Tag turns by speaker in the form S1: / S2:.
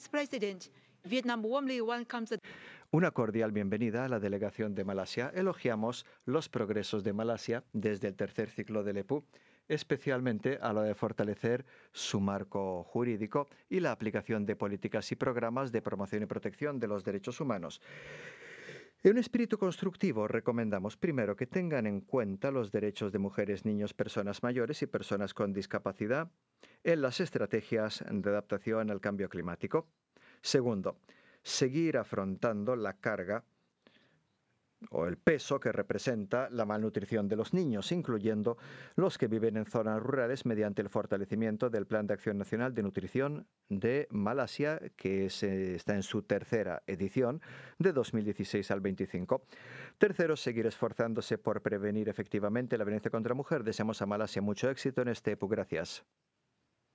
S1: President, Vietnam warmly welcomes the
S2: Una cordial bienvenida a la delegación de Malasia. Elogiamos los progresos de Malasia desde el tercer ciclo del EPU, especialmente a la de fortalecer su marco jurídico y la aplicación de políticas y programas de promoción y protección de los derechos humanos. En un espíritu constructivo, recomendamos primero que tengan en cuenta los derechos de mujeres, niños, personas mayores y personas con discapacidad en las estrategias de adaptación al cambio climático. Segundo, seguir afrontando la carga o el peso que representa la malnutrición de los niños, incluyendo los que viven en zonas rurales, mediante el fortalecimiento del Plan de Acción Nacional de Nutrición de Malasia, que está en su tercera edición, de 2016 al 25. Tercero, seguir esforzándose por prevenir efectivamente la violencia contra la mujer. Deseamos a Malasia mucho éxito en este EPU. Gracias.